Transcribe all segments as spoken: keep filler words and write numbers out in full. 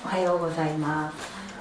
はようございます。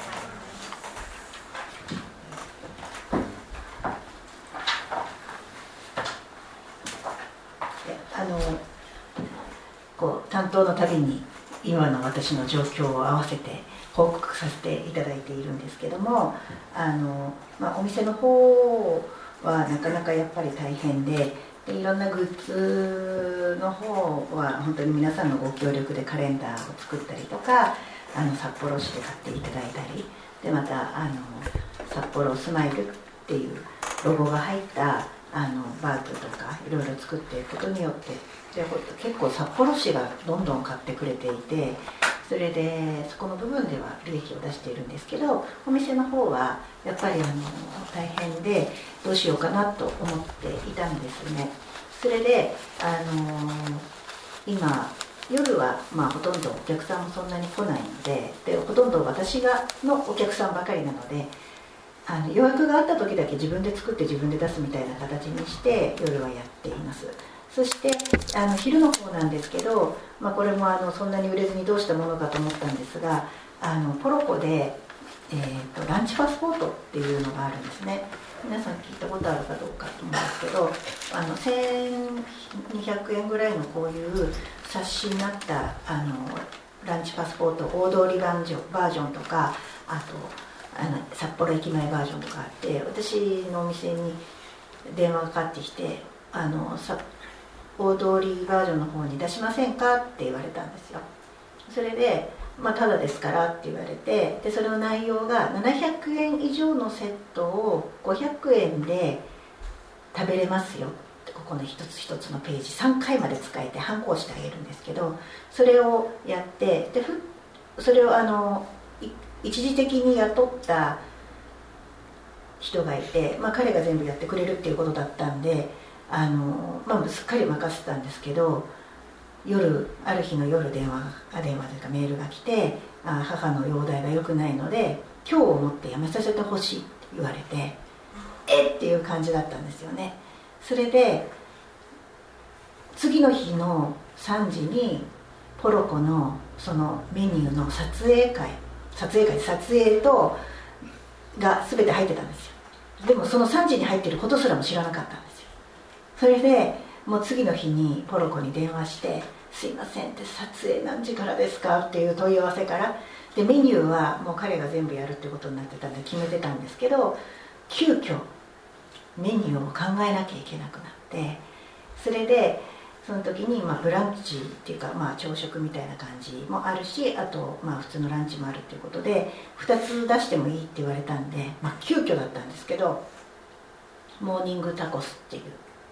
あのこう担当のたびに今の私の状況を合わせて報告させていただいているんですけども、あの、まあ、お店の方はなかなかやっぱり大変で、でいろんなグッズの方は本当に皆さんのご協力でカレンダーを作ったりとか、あの札幌市で買っていただいたりで、またあの札幌スマイルっていうロゴが入ったあのバッグとかいろいろ作っていくことによって、で結構札幌市がどんどん買ってくれていて、それでそこの部分では利益を出しているんですけど、お店の方はやっぱりあの大変でどうしようかなと思っていたんですね。それであの今夜はまあほとんどお客さんもそんなに来ないので、でほとんど私がのお客さんばかりなので、あの予約があった時だけ自分で作って自分で出すみたいな形にして夜はやっています。そしてあの昼の方なんですけど、まあ、これもあのそんなに売れずにどうしたものかと思ったんですが、あのポロコで、えー、とランチパスポートっていうのがあるんですね。皆さん聞いたことあるかどうかと思うんですけど、あのせんにひゃくえんぐらいのこういう冊子になったあのランチパスポート大通りバージョンバージョンとか、あとあの札幌駅前バージョンとかあって、私のお店に電話がかかってきて、あのさ大通りバージョンの方に出しませんかって言われたんですよ。それで、まあ、ただですからって言われて、でそれの内容がななひゃくえん以上のセットをごひゃくえんで食べれますよって、ここの一つ一つのページさんかいまで使えてハンコをしてあげるんですけど、それをやって、でふそれをあの一時的に雇った人がいて、まあ、彼が全部やってくれるっていうことだったんで、あの、まあ、すっかり任せてたんですけど、夜ある日の夜電話あ電話というかメールが来て、あ母の容体が良くないので今日をもって辞めさせてほしいって言われて、えっていう感じだったんですよね。それで次の日のさんじにポロコのそのメニューの撮影会撮影会撮影とが全て入ってたんですよ。でもそのさんじに入ってることすらも知らなかったんですよ。それでもう次の日にポロコに電話して「すいません」って「撮影何時からですか?」っていう問い合わせからで、メニューはもう彼が全部やるってことになってたんで決めてたんですけど、急遽メニューを考えなきゃいけなくなって、それでその時にまあブランチっていうか、まあ朝食みたいな感じもあるし、あとまあ普通のランチもあるっていうことでふたつ出してもいいって言われたんで、まあ急遽だったんですけど、モーニングタコスっていう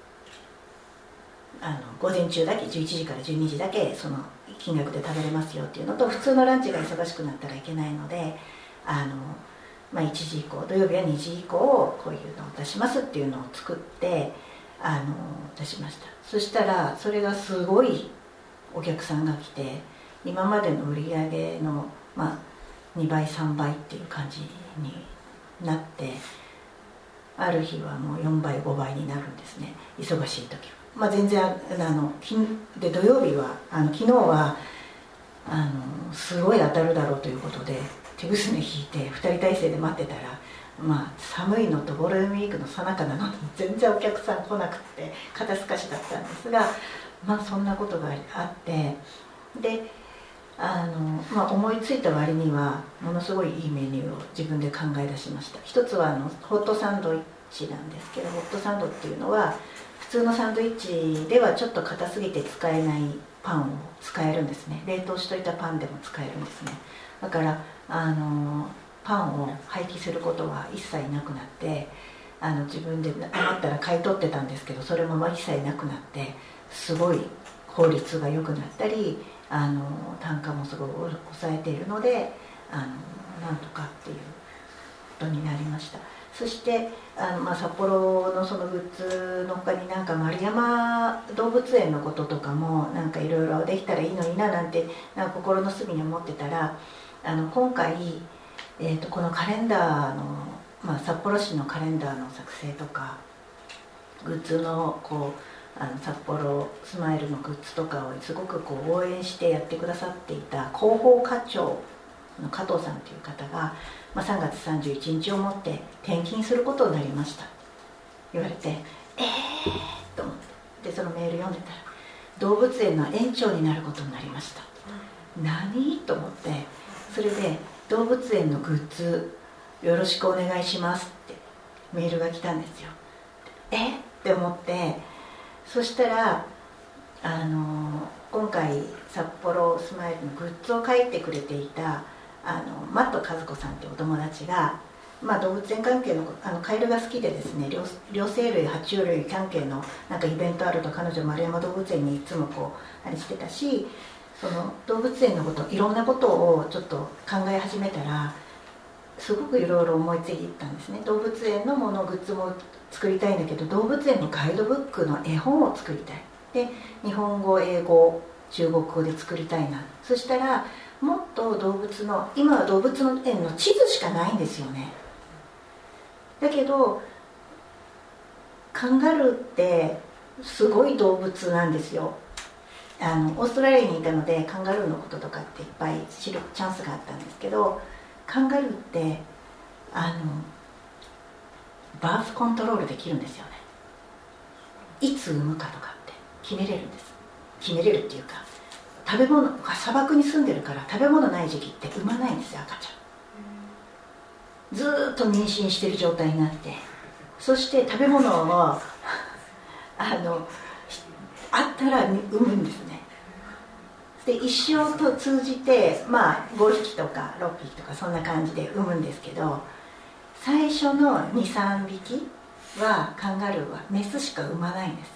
あの午前中だけじゅういちじからじゅうにじだけその金額で食べれますよっていうのと、普通のランチが忙しくなったらいけないので、あの、まあ、いちじ以降土曜日はにじ以降こういうのを出しますっていうのを作ってあの出しました。そしたらそれがすごいお客さんが来て、今までの売り上げの、まあ、にばいさんばいっていう感じになって、ある日はもうよんばいごばいになるんですね、忙しい時は。まあ、全然あので土曜日はあの昨日はあのすごい当たるだろうということで手ぐすね引いてふたり体制で待ってたら、まあ、寒いのとゴールデンウィークの最中なのに全然お客さん来なくて肩透かしだったんですが、まあそんなことがあって、であの、まあ、思いついた割にはものすごいいいメニューを自分で考え出しました。一つはあのホットサンドイッチなんですけど、ホットサンドっていうのは普通のサンドイッチではちょっと硬すぎて使えないパンを使えるんですね。冷凍しといたパンでも使えるんですね。だからあのパンを廃棄することは一切なくなって、あの自分で余ったら買い取ってたんですけど、それも一切なくなってすごい効率が良くなったり、あの単価もすごい抑えているので、あのなんとかっていうことになりました。そしてあの、まあ、札幌のそのグッズの他になんか丸山動物園のこととかもなんかいろいろできたらいいのにななんてなんか心の隅に思ってたら、あの今回、えー、とこのカレンダーの、まあ、札幌市のカレンダーの作成とかグッズのこうあの札幌スマイルのグッズとかをすごくこう応援してやってくださっていた広報課長の加藤さんという方が、まあ、さんがつさんじゅういちにちをもって転勤することになりました言われて、えーと思って、でそのメール読んでたら動物園の園長になることになりました、うん、何と思って、それで動物園のグッズよろしくお願いしますってメールが来たんですよ。えって思って、そしたらあの今回札幌スマイルのグッズを書いてくれていたあのマット和子さんってお友達が、まあ、動物園関係の、あのカエルが好きでですね、両両生類爬虫類関係のなんかイベントあると彼女丸山動物園にいつもこうあれしてたし、その動物園のこといろんなことをちょっと考え始めたらすごくいろいろ思いついていったんですね。動物園のものグッズも作りたいんだけど、動物園のガイドブックの絵本を作りたい、で日本語英語中国語で作りたいな。そしたらもっと動物の、今は動物の園の地図しかないんですよね。だけどカンガルーってすごい動物なんですよ。あのオーストラリアにいたのでカンガルーのこととかっていっぱい知るチャンスがあったんですけど、カンガルーってあのバースコントロールできるんですよね。いつ産むかとかって決めれるんです。決めれるっていうか、食べ物、砂漠に住んでるから食べ物ない時期って産まないんですよ、赤ちゃん。ずーっと妊娠してる状態になって、そして食べ物をあのあったら産むんですね。で一生と通じて、まあごひきとかろっぴきとかそんな感じで産むんですけど、最初のにさんびきはカンガルーはメスしか産まないんです。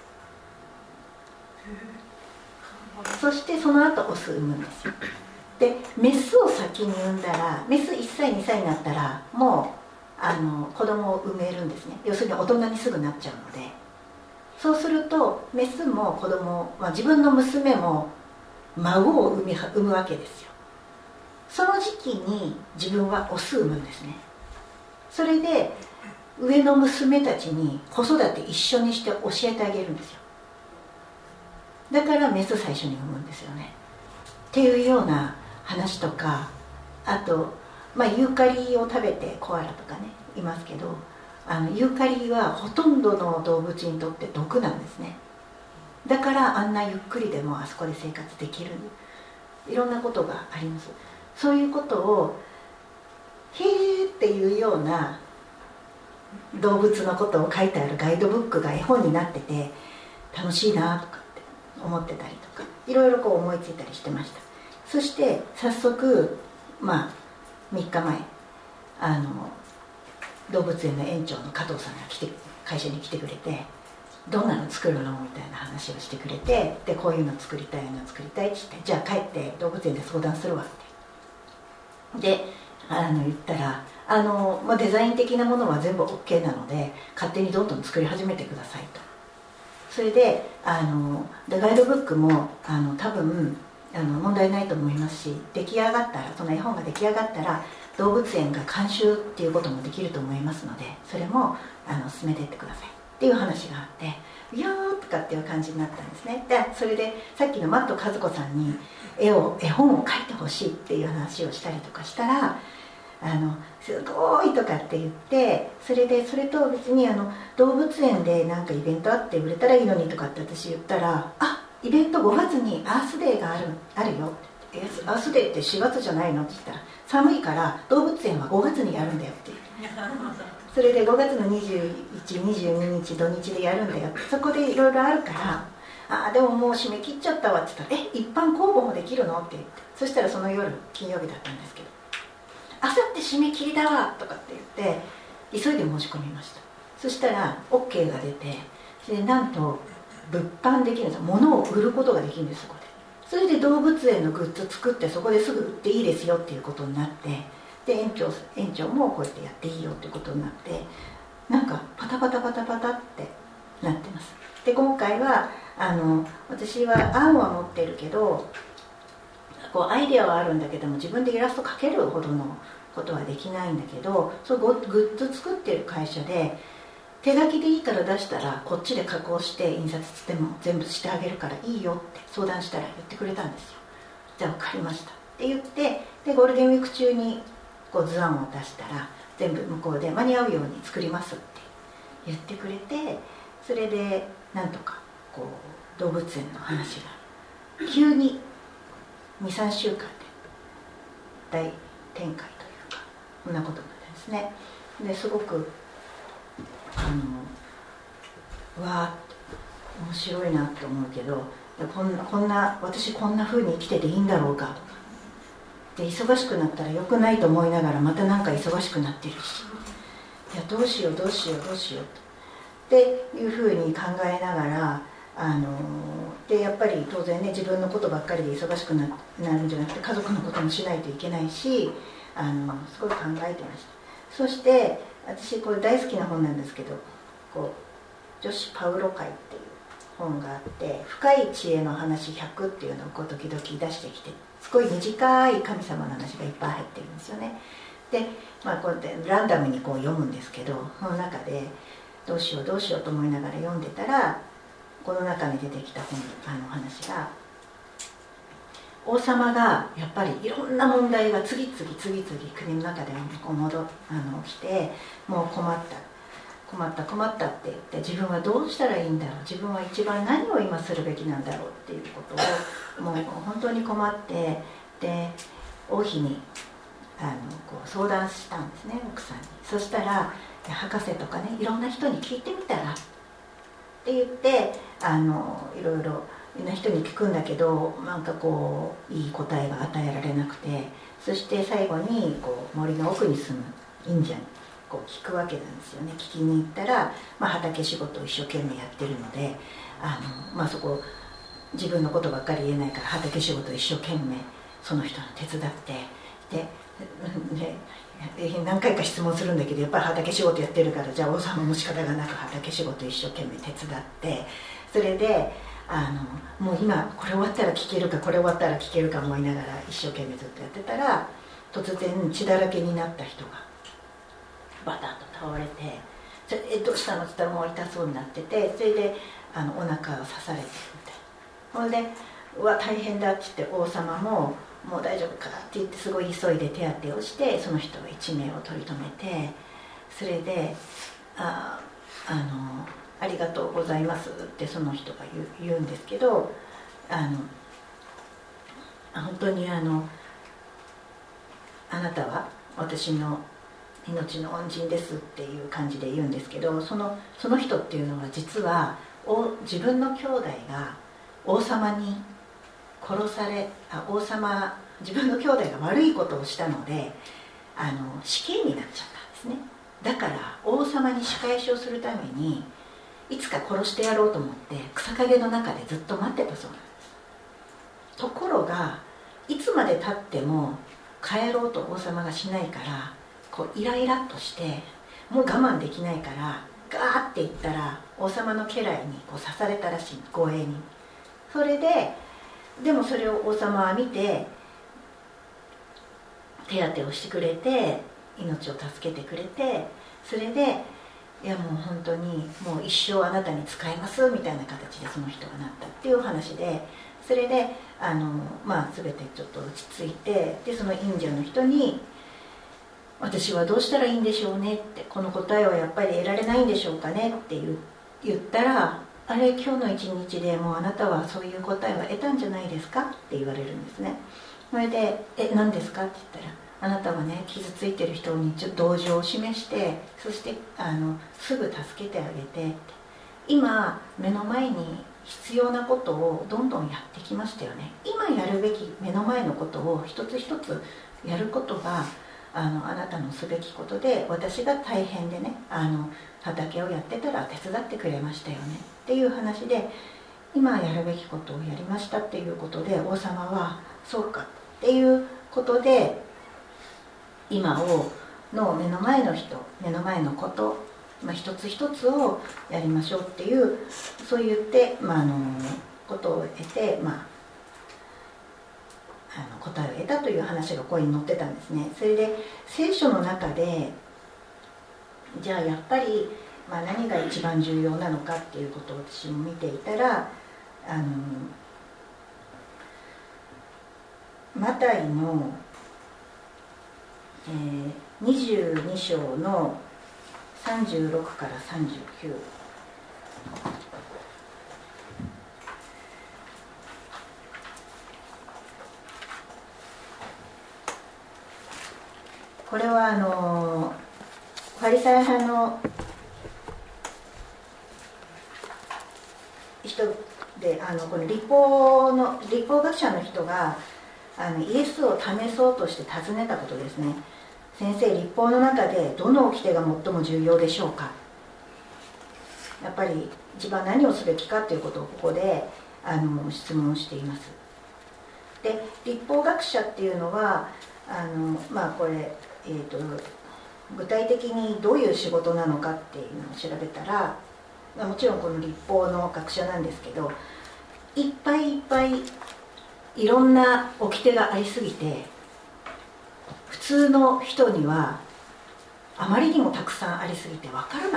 そしてその後オス産むんですよ。でメスを先に産んだら、メスいっさいにさいになったらもうあの子供を産めるんですね。要するに大人にすぐなっちゃうので、そうするとメスも子供、まあ、自分の娘も孫を産み産むわけですよ。その時期に自分はオス産むんですね。それで上の娘たちに子育て一緒にして教えてあげるんですよ。だからメス最初に産むんですよねっていうような話とか、あと、まあ、ユーカリを食べてコアラとかねいますけど、あのユーカリはほとんどの動物にとって毒なんですね。だからあんなゆっくりでもあそこで生活できる、いろんなことがあります。そういうことをへーっていうような動物のことを書いてあるガイドブックが絵本になってて楽しいなとかって思ってたりとか、いろいろこう思いついたりしてました。そして早速、まあみっかまえあの動物園の園長の加藤さんが来て会社に来てくれて、どんなの作るのみたいな話をしてくれて、でこういうの作りたいの作りたいって言って、じゃあ帰って動物園で相談するわってであの言ったら、あの、まあ、デザイン的なものは全部 OK なので勝手にどんどん作り始めてくださいと。それであのでガイドブックもあの多分あの問題ないと思いますし、出来上がったら、その絵本が出来上がったら動物園が監修っていうこともできると思いますので、それもあの進めていってくださいっていう話があって、いやーとかっていう感じになったんですね。でそれでさっきのマット和子さんに絵を絵本を描いてほしいっていう話をしたりとかしたら、あのすごいとかって言って、それでそれと別にあの動物園でなんかイベントあって売れたらいいのにとかって私言ったら、あイベントごがつにアースデーがあるあるよって、アースデーってしがつじゃないのって言ったら、寒いから動物園はごがつにやるんだよって言って、それでごがつのにじゅういち、にじゅうににち土日でやるんだよ、そこでいろいろあるから、あでももう締め切っちゃったわって言ったら、え一般公募もできるのって言って、そしたらその夜金曜日だったんですけど、あさって締め切りだわとかって言って急いで申し込みました。そしたら OK が出て、でなんと物販できるんですよ。物を売ることができるんです、そこで。それで動物園のグッズ作ってそこですぐ売っていいですよっていうことになって、で園長園長もこうやってやっていいよっていうことになって、なんかパタパタパタパタってなってます。で今回はあの私は案は持ってるけど、こうアイデアはあるんだけども自分でイラスト描けるほどのことはできないんだけど、そうグッズ作ってる会社で手書きでいいから出したらこっちで加工して印刷しても全部してあげるからいいよって相談したら言ってくれたんですよ。じゃあ分かりましたって言ってでゴールデンウィーク中にこう図案を出したら全部向こうで間に合うように作りますって言ってくれて、それでなんとかこう動物園の話が急ににさんしゅうかんで大展開というか、こんなことになってですね。ですごくあのわあ面白いなと思うけど、こんなこんな私こんな風に生きてていいんだろうかとかで、忙しくなったら良くないと思いながらまたなんか忙しくなってるし、いやどうしようどうしようどうしようとっていう風に考えながら、あのでやっぱり当然ね、自分のことばっかりで忙しく な, なるんじゃなくて家族のこともしないといけないし、あのすごい考えてました。そして私これ大好きな本なんですけど、こう女子パウロ会っていう本があって、深い知恵の話ひゃくっていうのをこう時々出してきて、すごい短い神様の話がいっぱい入ってるんですよね。で、まあ、こうやってランダムにこう読むんですけど、その中でどうしようどうしようと思いながら読んでたら、この中に出てきた本あの話が、王様がやっぱりいろんな問題が次々次々国の中でこう戻あの来て、もう困った困った困ったって言って、自分はどうしたらいいんだろう、自分は一番何を今するべきなんだろうっていうことをもう本当に困って、で王妃にあのこう相談したんですね、奥さんに。そしたら博士とかね、いろんな人に聞いてみたらって言って、あのいろいろいろんな人に聞くんだけど、なんかこういい答えが与えられなくて、そして最後にこう森の奥に住む忍者にこう聞くわけなんですよね。聞きに行ったら、まあ、畑仕事を一生懸命やってるので、あの、まあ、そこ自分のことばっかり言えないから畑仕事を一生懸命その人の手伝って、でで何回か質問するんだけど、やっぱり畑仕事やってるから、じゃあ王様も仕方がなく畑仕事一生懸命手伝って、それであのもう今これ終わったら聞けるかこれ終わったら聞けるか思いながら一生懸命ずっとやってたら、突然血だらけになった人がバタッと倒れて、それえどうしたのって言ったらもう痛そうになってて、それであのお腹を刺されてるみたいな。ほんでうわ大変だって言って、王様ももう大丈夫かって言ってすごい急いで手当てをして、その人が一命を取り留めて、それでああのありがとうございますってその人が 言, 言うんですけど、あの本当にあのあなたは私の命の恩人ですっていう感じで言うんですけど、そのその人っていうのは実はお自分の兄弟が王様に殺されあ王様自分の兄弟が悪いことをしたので、あの死刑になっちゃったんですね。だから王様に仕返しをするためにいつか殺してやろうと思って草陰の中でずっと待ってたそうなんです。ところがいつまでたっても帰ろうと王様がしないから、こうイライラっとしてもう我慢できないからガーっていったら王様の家来にこう刺されたらしい、護衛に。それででもそれを王様は見て手当てをしてくれて命を助けてくれて、それでいやもう本当にもう一生あなたに仕えますみたいな形でその人がなったっていう話で、それであの、まあ、全てちょっと落ち着いて、でその忍者の人に私はどうしたらいいんでしょうねって、この答えはやっぱり得られないんでしょうかねって言ったら、あれ今日の一日でもうあなたはそういう答えは得たんじゃないですかって言われるんですね。それでえ何ですかって言ったら、あなたはね傷ついてる人にちょっと同情を示して、そしてあのすぐ助けてあげてって、今目の前に必要なことをどんどんやってきましたよね。今やるべき目の前のことを一つ一つやることがあのあなたのすべきことで、私が大変でねあの畑をやってたら手伝ってくれましたよねっていう話で、今やるべきことをやりましたっていうことで、王様はそうかっていうことで今をの目の前の人目の前のこと、まあ、一つ一つをやりましょうっていう、そう言って、まあ、あのことを得て、まあ、あの答えを得たという話がここに載ってたんですね。それで聖書の中でじゃあやっぱり、まあ、何が一番重要なのかっていうことを私も見ていたら、あのマタイのえー、にじゅうに章のさんじゅうろくからさんじゅうきゅう。これはあのファリサイ派の人で、あのこの立法の立法学者の人があのイエスを試そうとして尋ねたことですね。先生、立法の中でどの掟が最も重要でしょうか。やっぱり一番何をすべきかということをここであの質問しています。で、立法学者っていうのはあのまあこれ、えーと、具体的にどういう仕事なのかっていうのを調べたら、まあ、もちろんこの立法の学者なんですけど、いっぱいいっぱいいろんな掟がありすぎて、普通の人にはあまりにもたくさんありすぎてわからない。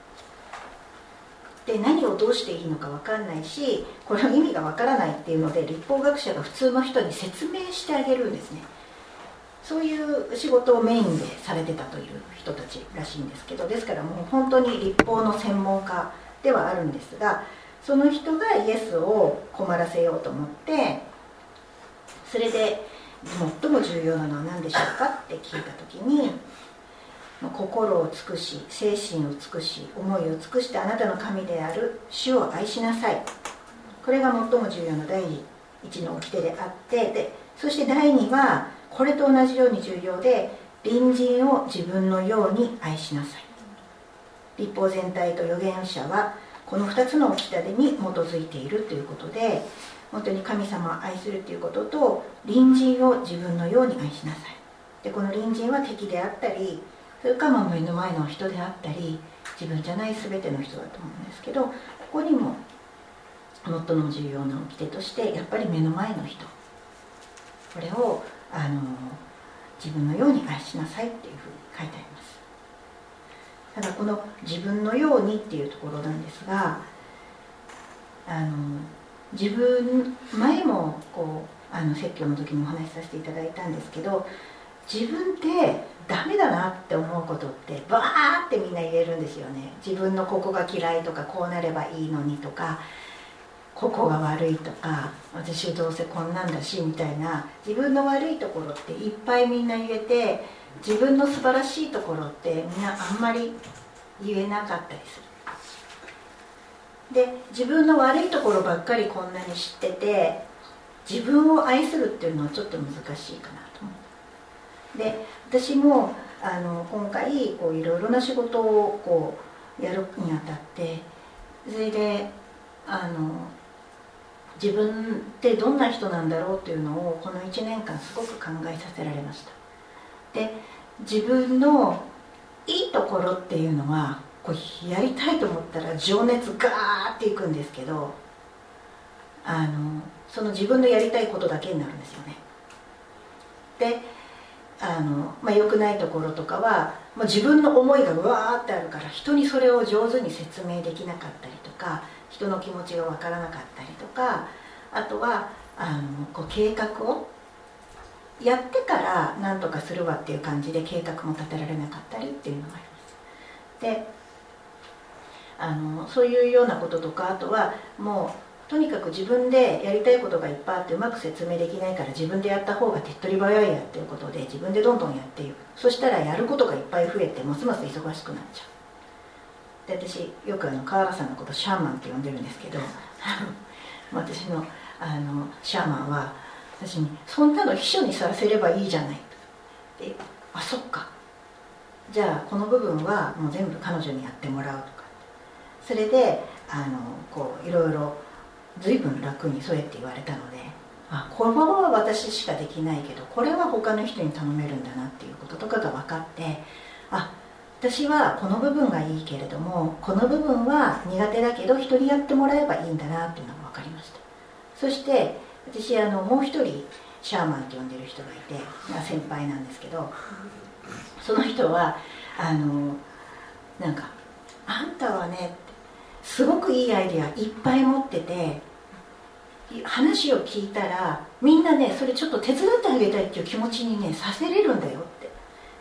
で、何をどうしていいのかわからないし、これの意味がわからないっていうので、立法学者が普通の人に説明してあげるんですね。そういう仕事をメインでされてたという人たちらしいんですけど、ですからもう本当に立法の専門家ではあるんですが、その人がイエスを困らせようと思って、それで最も重要なのは何でしょうかって聞いた時に、心を尽くし、精神を尽くし、思いを尽くしてあなたの神である主を愛しなさい。これが最も重要な第一の掟であって、でそして第二はこれと同じように重要で、隣人を自分のように愛しなさい。立法全体と預言者はこのふたつの掟に基づいているということで、本当に神様を愛するということと、隣人を自分のように愛しなさい。で、この隣人は敵であったり、それから目の前の人であったり、自分じゃない全ての人だと思うんですけど、ここにも最も重要な掟として、やっぱり目の前の人、これをあの自分のように愛しなさいっていうふうに書いてあります。ただこの自分のようにっていうところなんですが、あの自分、前もこうあの説教の時にお話しさせていただいたんですけど、自分ってダメだなって思うことってバーってみんな言えるんですよね。自分のここが嫌いとか、こうなればいいのにとか、ここが悪いとか、私どうせこんなんだしみたいな、自分の悪いところっていっぱいみんな言えて、自分の素晴らしいところってみんなあんまり言えなかったりする。で、自分の悪いところばっかりこんなに知ってて、自分を愛するっていうのはちょっと難しいかなと思う。で、私もあの今回こういろいろな仕事をこうやるにあたって、それであの自分ってどんな人なんだろうっていうのをこのいちねんかんすごく考えさせられました。で、自分のいいところっていうのはこうやりたいと思ったら情熱ガーっていくんですけど、あのその自分のやりたいことだけになるんですよね。で、あの、まあ、良くないところとかは、まあ、自分の思いがうわーってあるから人にそれを上手に説明できなかったりとか、人の気持ちがわからなかったりとか、あとはあのこう計画をやってから何とかするわっていう感じで計画も立てられなかったりっていうのがあります。で、あのそういうようなこととか、あとはもうとにかく自分でやりたいことがいっぱいあってうまく説明できないから自分でやった方が手っ取り早いやっていうことで自分でどんどんやっていく。そしたらやることがいっぱい増えてますます忙しくなっちゃう。で、私よくあの川原さんのことシャーマンって呼んでるんですけど私のあのシャーマンは私に「そんなの秘書にさせればいいじゃない」と。で、あ、そっか、じゃあこの部分はもう全部彼女にやってもらうとか、それであのこういろいろ随分楽にそうやって言われたので、あ、これは私しかできないけどこれは他の人に頼めるんだなっていうこととかが分かって、あ、私はこの部分がいいけれどもこの部分は苦手だけど人にやってもらえばいいんだなっていうのが分かりました。そして私あのもう一人シャーマンと呼んでる人がいて、まあ、先輩なんですけど、その人はあのなんか「あんたはねすごくいいアイデアいっぱい持ってて話を聞いたらみんなねそれちょっと手伝ってあげたいっていう気持ちにねさせれるんだよ」って。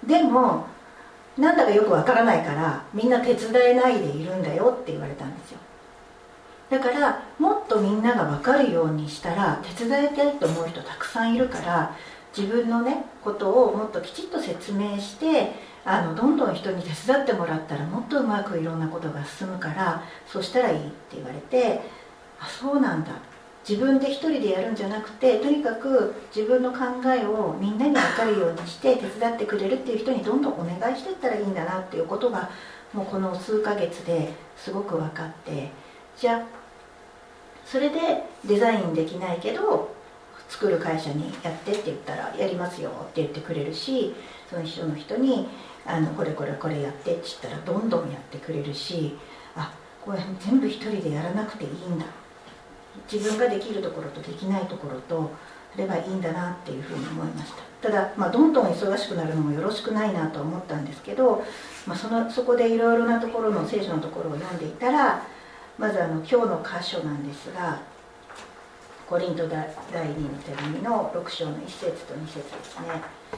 でもなんだかよくわからないからみんな手伝えないでいるんだよって言われたんですよ。だからもっとみんなが分かるようにしたら手伝いたいと思う人たくさんいるから、自分のねことをもっときちっと説明してあのどんどん人に手伝ってもらったらもっとうまくいろんなことが進むから、そうしたらいいって言われて、あ、そうなんだ、自分で一人でやるんじゃなくて、とにかく自分の考えをみんなに分かるようにして手伝ってくれるっていう人にどんどんお願いしていったらいいんだなっていうことがもうこの数ヶ月ですごく分かって、じゃあそれでデザインできないけど作る会社にやってって言ったらやりますよって言ってくれるし、その人の人にあのこれこれこれやってって言ったらどんどんやってくれるし、あ、これ全部一人でやらなくていいんだ、自分ができるところとできないところとすればいいんだなっていうふうに思いました。ただ、まあ、どんどん忙しくなるのもよろしくないなと思ったんですけど、まあ、そのそこでいろいろなところの聖書のところを読んでいたら、まずあの今日の箇所なんですが、コリント第二の手紙のろく章のいっ節とに節ですね。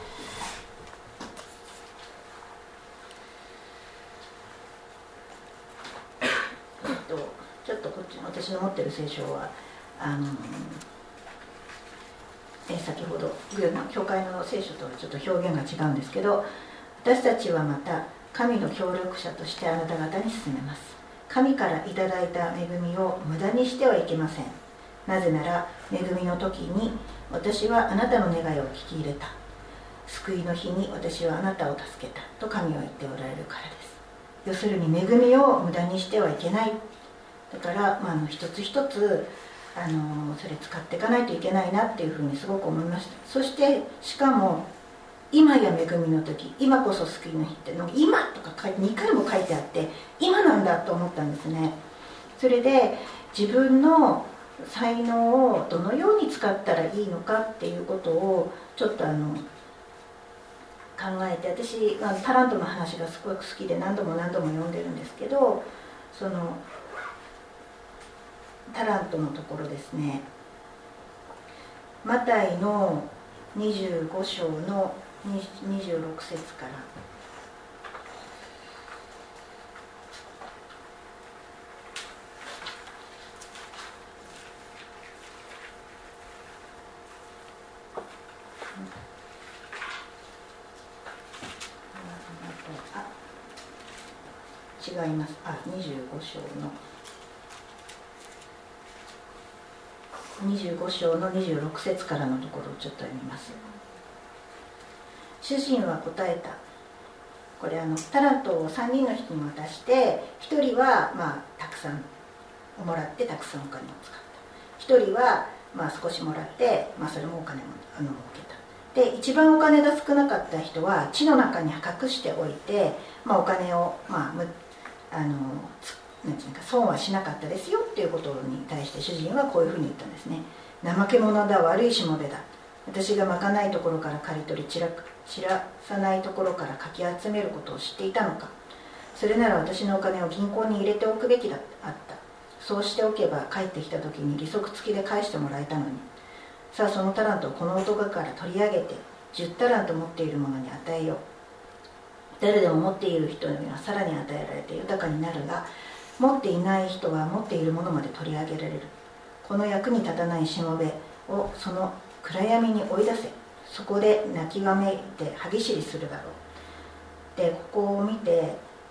えっとちょっとこっち私の持ってる聖書はあのえ先ほど教会の聖書とはちょっと表現が違うんですけど、私たちはまた神の協力者としてあなた方に進めます。神からいただいた恵みを無駄にしてはいけません。なぜなら恵みの時に私はあなたの願いを聞き入れた、救いの日に私はあなたを助けたと神は言っておられるからです。要するに恵みを無駄にしてはいけない。だから、まあ、あの一つ一つあのそれ使っていかないといけないなっていうふうにすごく思いました。そしてしかも今や恵みの時、今こそ救いの日っての今とかにかいも書いてあって、今なんだと思ったんですね。それで自分の才能をどのように使ったらいいのかっていうことをちょっとあの考えて、私あのタラントの話がすごく好きで何度も何度も読んでるんですけど、そのタラントのところですね、マタイのにじゅうご章のにじゅうろく節から、あ違います、あにじゅうご章のにじゅうご章のにじゅうろく節からのところをちょっと読みます。主人は答えた。これあのタラントをさんにんの人に渡して、ひとりはまあたくさんもらってたくさんお金を使った、ひとりはまあ少しもらって、まあ、それもお金もあの儲けた。で一番お金が少なかった人は地の中に隠しておいて、まあ、お金を、まあ、むあのなんていうか損はしなかったですよっていうことに対して主人はこういうふうに言ったんですね。怠け者だ、悪いしもべだ、私がまかないところから刈り取り散ら知らさないところからかき集めることを知っていたのか。それなら私のお金を銀行に入れておくべきだあった。そうしておけば帰ってきた時に利息付きで返してもらえたのに。さあそのタラントをこの男から取り上げてじゅうタラント持っている者に与えよう。誰でも持っている人にはさらに与えられて豊かになるが、持っていない人は持っているものまで取り上げられる。この役に立たないしもべをその暗闇に追い出せ。そこで泣きわめいて歯ぎしりするだろう。でここを見て、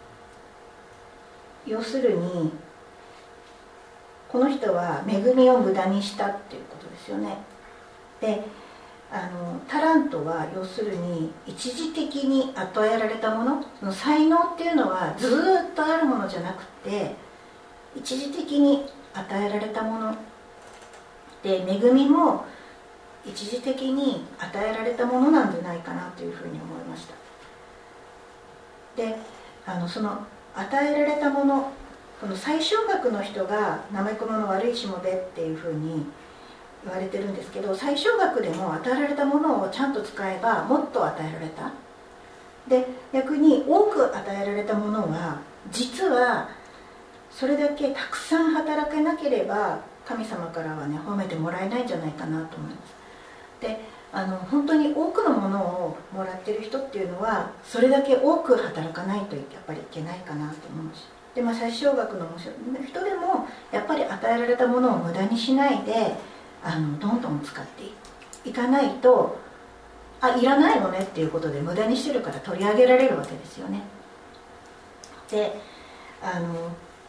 要するにこの人は恵みを無駄にしたっていうことですよね。であのタラントは要するに一時的に与えられたもの、その才能っていうのはずっとあるものじゃなくて一時的に与えられたもので、恵みも一時的に与えられたものなんじゃないかなというふうに思いました。であのその与えられたもの、この最小額の人が怠け者の悪いしもべっていうふうに言われてるんですけど、最小額でも与えられたものをちゃんと使えばもっと与えられた。で逆に多く与えられたものは実はそれだけたくさん働けなければ神様からはね褒めてもらえないんじゃないかなと思います。であの本当に多くのものをもらってる人っていうのはそれだけ多く働かないとやっぱりいけないかなと思うし、で、まあ、最小額の人でもやっぱり与えられたものを無駄にしないであのどんどん使っていかないと、あ、いらないのねっていうことで無駄にしてるから取り上げられるわけですよね。で、あの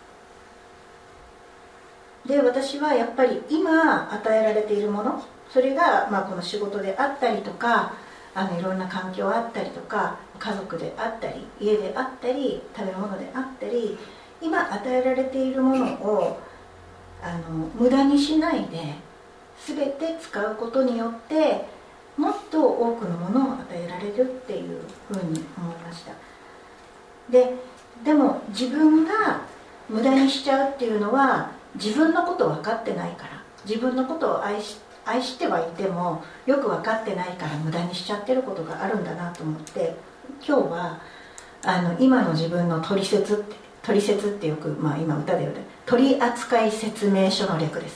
で私はやっぱり今与えられているもの、それが、まあ、この仕事であったりとか、あのいろんな環境あったりとか、家族であったり家であったり食べ物であったり、今与えられているものをあの無駄にしないで全て使うことによってもっと多くのものを与えられるっていうふうに思いました。で、でも自分が無駄にしちゃうっていうのは自分のことを分かってないから、自分のことを愛し、愛してはいてもよく分かってないから無駄にしちゃってることがあるんだなと思って、今日はあの今の自分の取説って取説ってよく、まあ、今歌で言う取扱説明書の略です。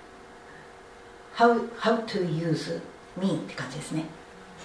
How, how to use me って感じですね。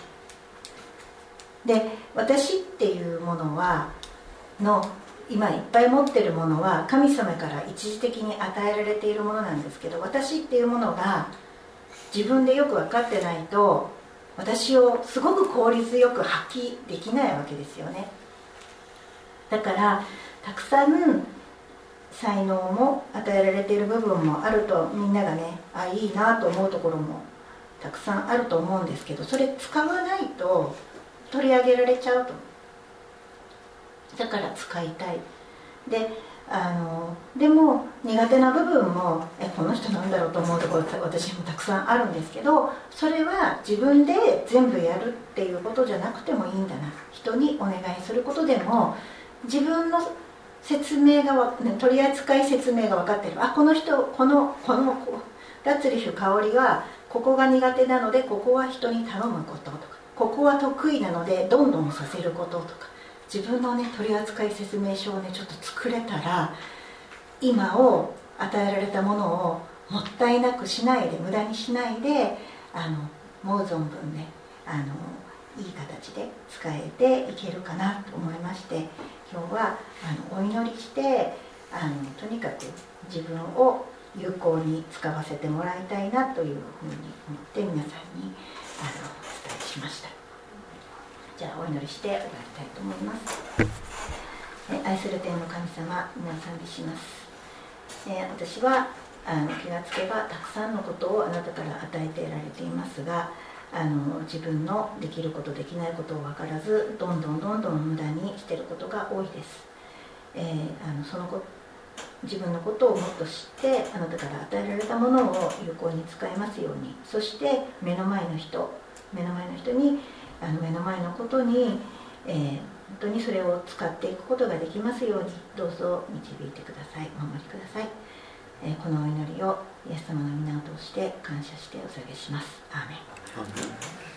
で、私っていうものはの今いっぱい持ってるものは神様から一時的に与えられているものなんですけど、私っていうものが自分でよく分かってないと私をすごく効率よく発揮できないわけですよね。だからたくさん才能も与えられている部分もあると、みんながね、あ、いいなと思うところもたくさんあると思うんですけど、それ使わないと取り上げられちゃうと。だから使いたい。で、あのでも苦手な部分もえこの人なんだろうと思うところ私もたくさんあるんですけど、それは自分で全部やるっていうことじゃなくてもいいんだな、人にお願いすることでも自分の説明が、ね、取扱説明が分かってる、あ、この人このこのラッツリフ香りはここが苦手なのでここは人に頼むこととか、ここは得意なのでどんどんさせることとか、自分のね取扱説明書をねちょっと作れたら、今を与えられたものをもったいなくしないで無駄にしないで、あの思う存分ね、あのいい形で使えていけるかなと思いまして、今日はあのお祈りしてあのとにかく自分を有効に使わせてもらいたいなというふうに思って皆さんにあのお伝えしました。じゃあお祈りして終わりたいと思います。え愛する天の神様、皆さん賛美します。え私はあの気がつけばたくさんのことをあなたから与えてられていますが、あの自分のできることできないことを分からずどんどんどんどん無駄にしていることが多いです。えー、あのそのこ自分のことをもっと知ってあなたから与えられたものを有効に使えますように、そして目の前の人目の前の人にあの目の前のことに、えー、本当にそれを使っていくことができますようにどうぞ導いてください、お守りください。えー、このお祈りをイエス様の皆を通して感謝してお捧げします。アーメン。